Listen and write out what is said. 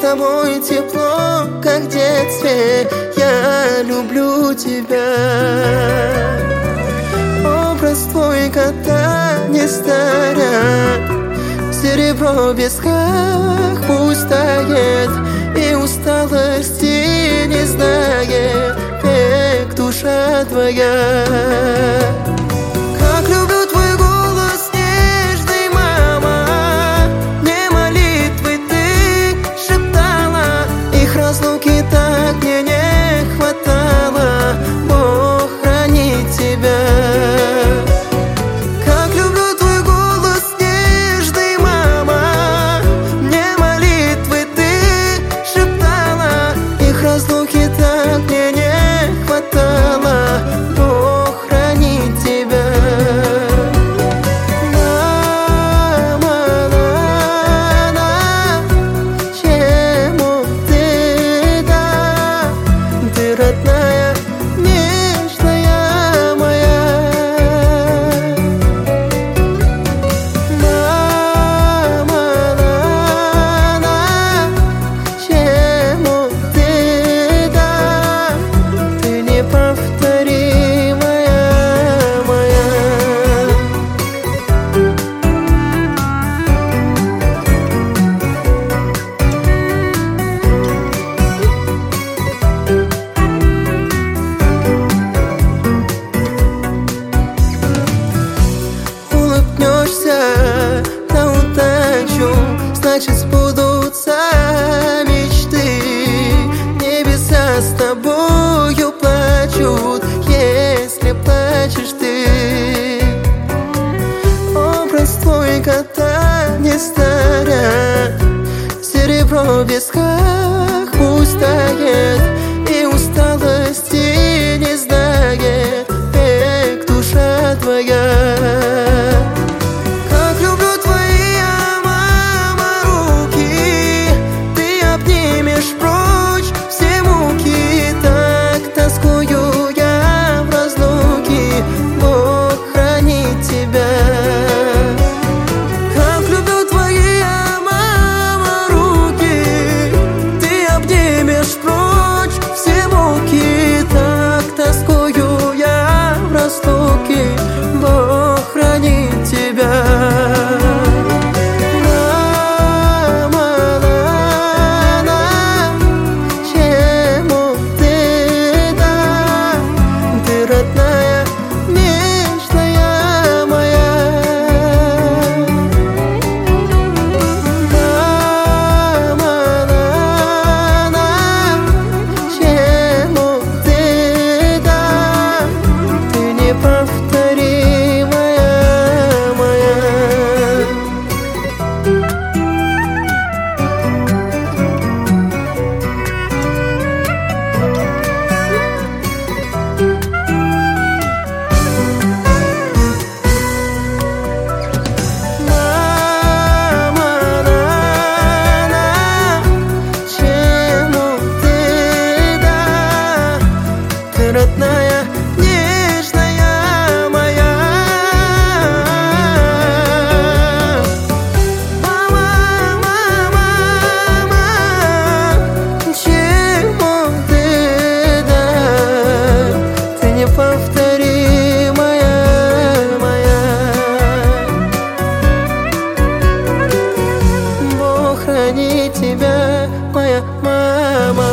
тобой тепло, как в детстве. Я люблю тебя. Образ твой кота не старят, серебро в висках пусть тает, и усталости не знает век душа твоя. Как люблю твой голос нежный, мама, мне молитвы ты шептала, их разлуки так мне не хватало. Бог хранит тебя. Как люблю твой голос нежный, мама, мне молитвы ты шептала, их разлуки так мне не хватало. Бог хранит тебя. Мама, чему ты, да, ты родная, нежная моя. Мама, чему ты, да, ты неповторимая моя. Улыбнешься на удачу, значит сбудутся мечты. Небеса с тобою плачут, если плачешь ты. Образ твой кота не старят, серебро в висках пусть тает, и усталости не знает век душа твоя. Как люблю твои, мама, руки, ты обнимешь прочь все муки. Так тоскую я в разлуке, Бог хранит тебя. Как люблю твои, мама, руки, ты обнимешь прочь все муки. Так тоскую я в разлуке, Бог хранит тебя. Чему ты, да, ты родная, нежная моя. Чему ты, да, ты неповторимая моя. Мама, чему ты, да, ты родная, нежная моя. Чему ты, да, ты неповторимая моя. Бог хранит тебя, моя мама.